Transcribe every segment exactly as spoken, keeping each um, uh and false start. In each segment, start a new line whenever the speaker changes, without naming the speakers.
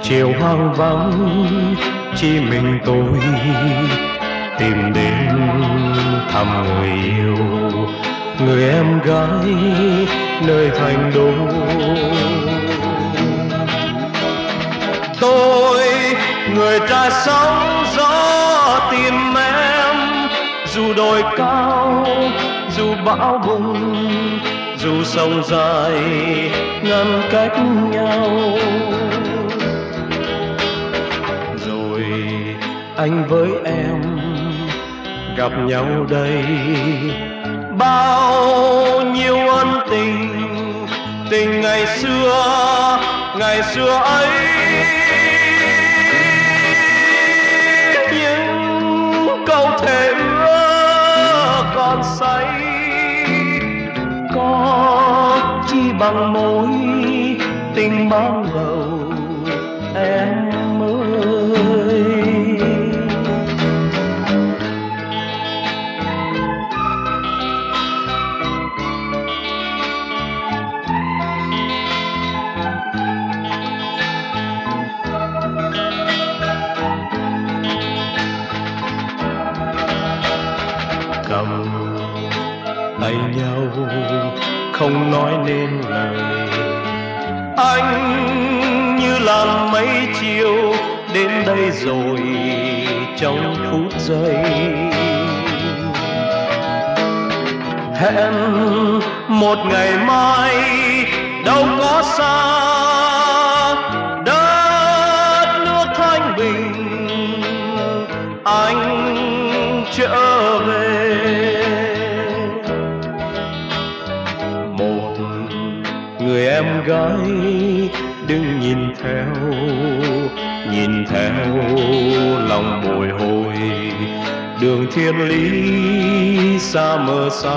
chiều hoang vắng chỉ mình tôi tìm đến thăm người yêu, người em gái nơi thành đô. Tôi người trai sóng gió tìm em, dù đồi cao dù bão bùng, dù sông dài ngăn cách nhau. Rồi anh với em gặp nhau đây, bao nhiêu ân tình, tình ngày xưa ngày xưa ấy. Những câu thề ước còn say, có chi bằng mối tình ban đầu em ơi. Cầm tay nhau không nói nên lời, anh như làn mây chiều đến đây rồi trong phút giây. Hẹn một ngày mai đâu có xa, đất nước thanh bình anh trở về. Một người em gái đừng nhìn theo, nhìn theo lòng bồi hồi, đường thiên lý xa mờ xa.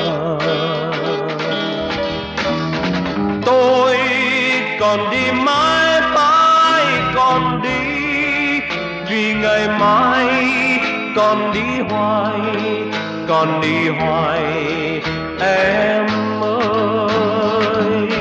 Tôi còn đi mãi mãi còn đi, vì ngày mai còn đi hoài, còn đi hoài em ơi.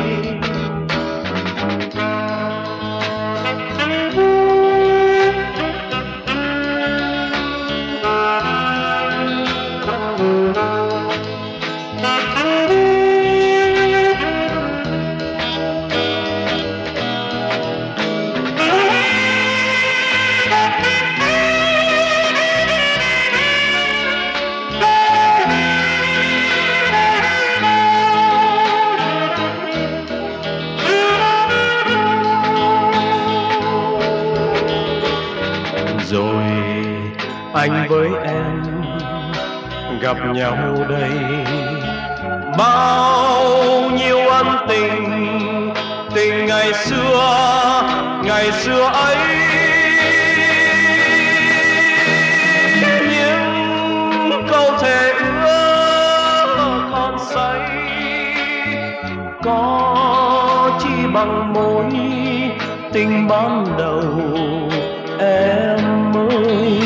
Rồi anh với em gặp nhau đây, bao nhiêu ân tình, tình ngày xưa ngày xưa ấy. Những câu thề ước còn say, có chi bằng mối tình ban đầu em ơi.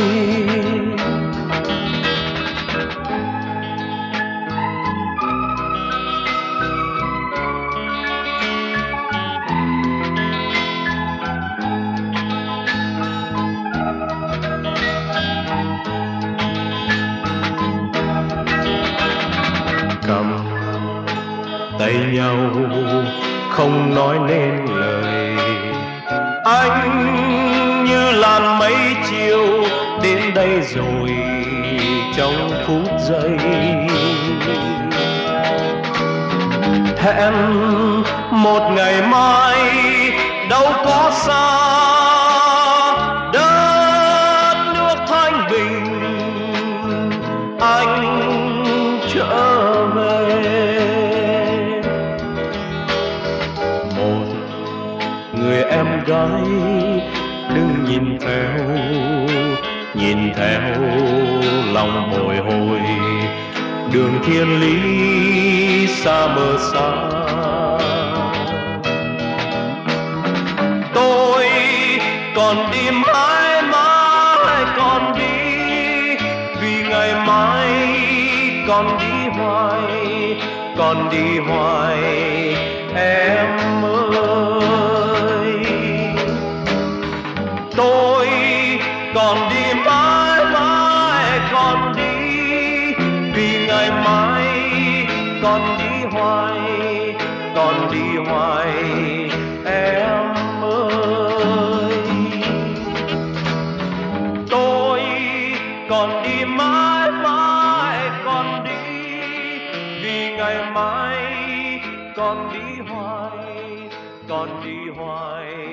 Cầm tay nhau không nói nên lời, anh như làn mây chiều đến đây rồi trong phút giây. Hẹn một ngày mai đâu có xa, đất nước thanh bình anh trở về. Một người em gái đừng nhìn theo, nhìn theo lòng bồi hồi, đường thiên lý xa mờ xa. Tôi còn đi mãi mãi còn đi, vì ngày mai còn đi hoài, còn đi hoài em ơi. còn đi hoài em ơi. Tôi còn đi mãi mãi còn đi, vì ngày mai còn đi hoài còn đi hoài